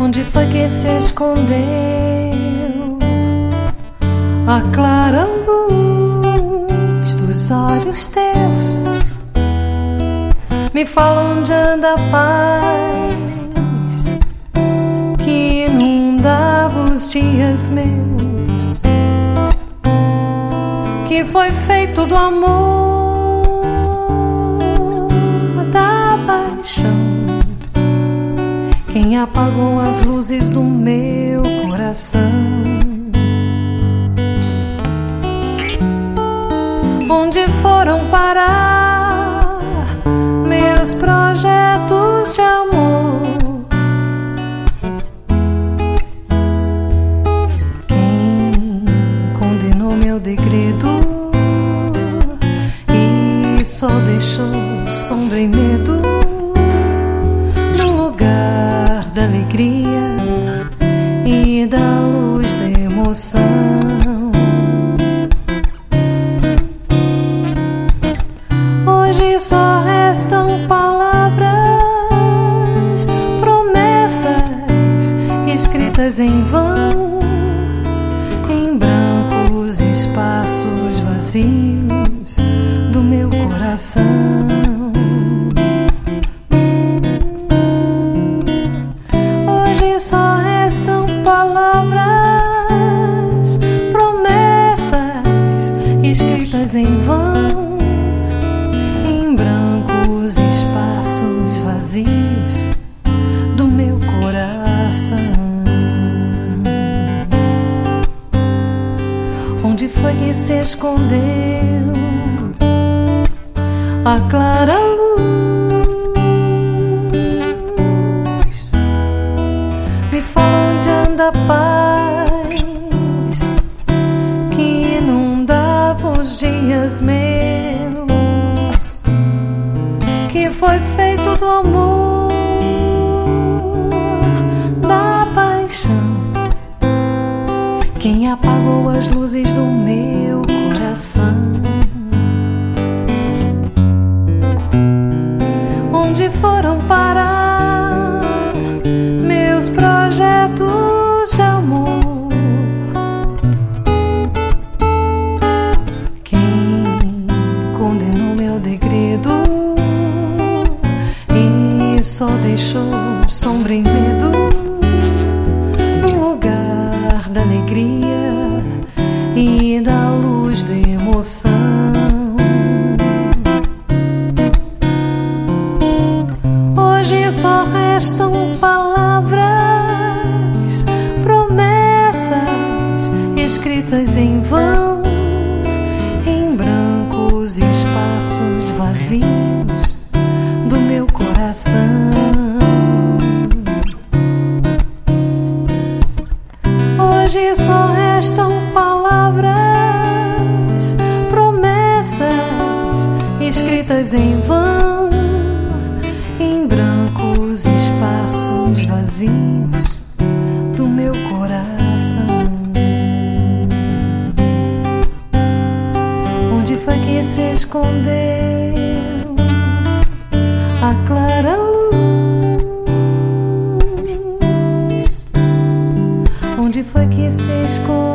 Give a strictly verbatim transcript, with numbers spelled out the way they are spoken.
Onde foi que se escondeu a clara luz dos olhos teus? Me fala onde anda a paz que inundava os dias meus, que foi feito do amor, da paixão. Quem apagou as luzes do meu coração? Onde foram parar meus projetos de amor? Quem condenou meu degredo e só deixou sombra e medo no lugar da alegria e da luz da emoção? Hoje só restam palavras, promessas escritas em vão, em brancos espaços vazios do meu coração. Hoje só restam palavras, promessas escritas em vão, em brancos espaços vazios do meu coração. Onde foi que se escondeu a clara luz? Me fala onde anda a paz que inundava os dias meus, que foi feito do amor, da paixão. Quem apagou as luzes do meu coração? Onde foram parar meus projetos de amor? Quem condenou meu degredo e só deixou sombra e medo no lugar da alegria e da luz da emoção? Hoje só restam palavras, promessas escritas em vão, em brancos espaços vazios do meu coração. Hoje só restam palavras, promessas escritas em vão, em brancos espaços vazios do meu coração. Onde foi que se escondeu a clara luz? Onde foi que se escondeu